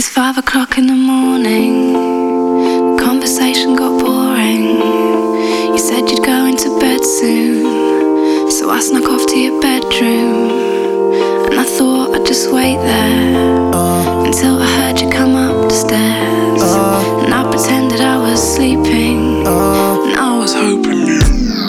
It's 5 o'clock in the morning. The conversation got boring. You said you'd go into bed soon, so I snuck off to your bedroom. And I thought I'd just wait there until I heard you come up the stairs. And I pretended I was sleeping, and I was hoping you.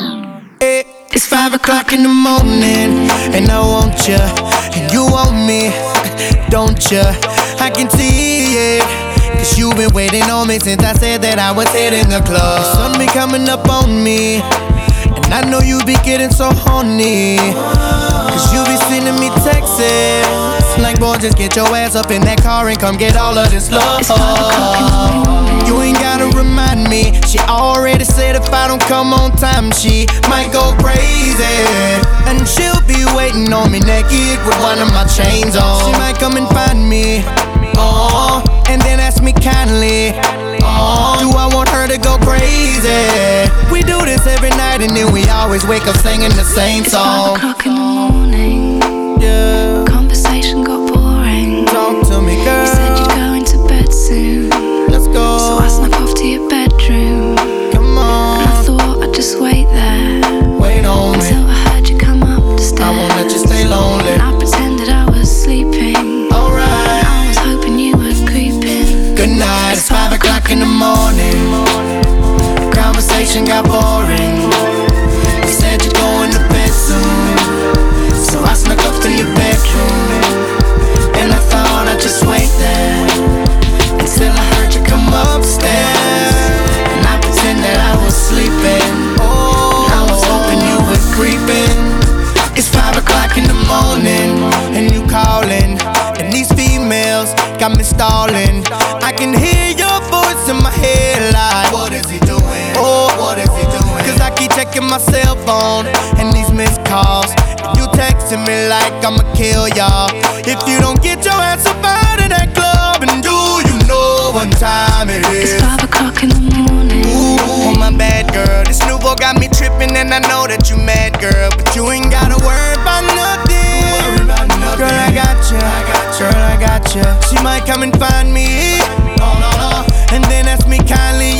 It's 5 o'clock in the morning, and I want you, and you want me, don't you? I can see it, cause you've been waiting on me since I said that I was hitting the club. The sun be coming up on me, and I know you be getting so horny, cause you be sending me texts like, boy, just get your ass up in that car and come get all of this love. It's 5 o'clock in the morning. You ain't gotta remind me. She already said if I don't come on time, she might go crazy. And she'll be waiting on me naked with one of my chains on. She might come and find me, and then ask me kindly, do I want her to go crazy? We do this every night and then we always wake up singing the same song. It's 5 o'clock in the morning. Yeah. Conversation got boring. Talk to me, girl. You said you'd go into bed soon. Let's go. So I snuck off to your bedroom. Come on. And I thought I'd just wait there. Wait on me. Until I heard you come up the stairs. I won't let you stay lonely. And I pretended I was sleeping. Alright. I was hoping you were creeping. Good night, it's 5 o'clock in the morning. Conversation got boring. You said you're going to bed soon, so I snuck up to your bedroom. And I thought I'd just wait there until I heard you come upstairs. And I pretended I was sleeping, and I was hoping you were creeping. It's 5 o'clock in the morning, and you calling, and these females got me stalling. I can hear your voice in my head like, what is he doing? Oh, what is he doing? Cause I keep checking my cell phone and these missed calls. And you texting me like I'ma kill y'all if you don't get your ass up out of that club. And do you know what time it is? It's 5 o'clock in the morning. Ooh, my bad girl. This new boy got me tripping, and I know that you mad, girl, but you ain't gotta worry about nothing. Girl, I got you. Girl, I got you. She might come and find me, and then ask me kindly,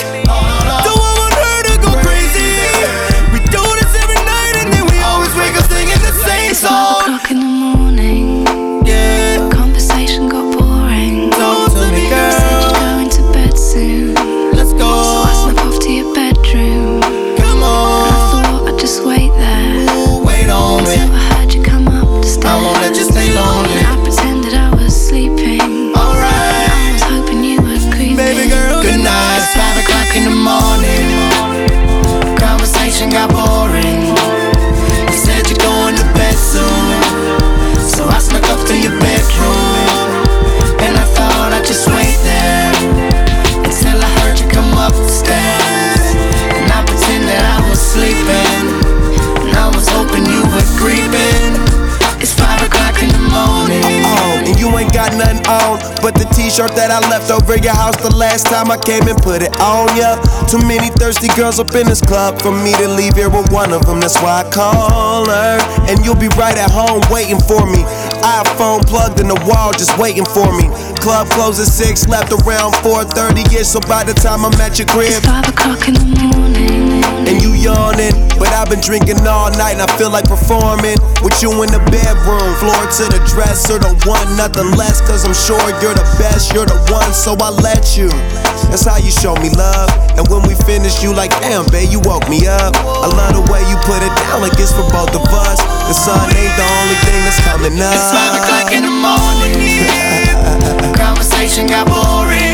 do I want her to go crazy? We do this every night, and then we always wake up singing the same It's 5 song. o'clock in the morning. Yeah. Conversation got boring. Talk to me, You said you'd girl. go into bed soon. Let's So I go. snuck off to your bedroom. Come And I on. thought I'd just wait there Ooh, wait on me. until I heard you come up the stairs. I won't let you stay lonely. And I pretended I was sleeping. Alright. I was hoping you were creeping. Baby girl, good night. It's 5 o'clock in the morning. Conversation got boring. You said you're going to bed soon, so I snuck up to your bedroom. And I thought I'd just wait there until I heard you come up the stairs. And I pretended I was sleeping, and I was hoping you were creeping. It's 5 o'clock in the morning. And you ain't got nothing on but the t-shirt that I left over your house the last time I came and put it on ya. Too many thirsty girls up in this club for me to leave here with one of them. That's why I call her, and you'll be right at home waiting for me. iPhone plugged in the wall just waiting for me. Club closes 6, left around 4:30. Yeah, so by the time I'm at your crib, It's 5 o'clock in the morning. and you yawning, but I've been drinking all night and I feel like performing with you in the bedroom, floor to the dresser, don't want nothing less, cause I'm sure you're the best, you're the one, so I let you. That's how you show me love, and when we finish you like, damn babe, you woke me up. I love the way you put it down like it's for both of us. The sun ain't the only thing that's coming up. It's 5 o'clock in the morning. Conversation got boring.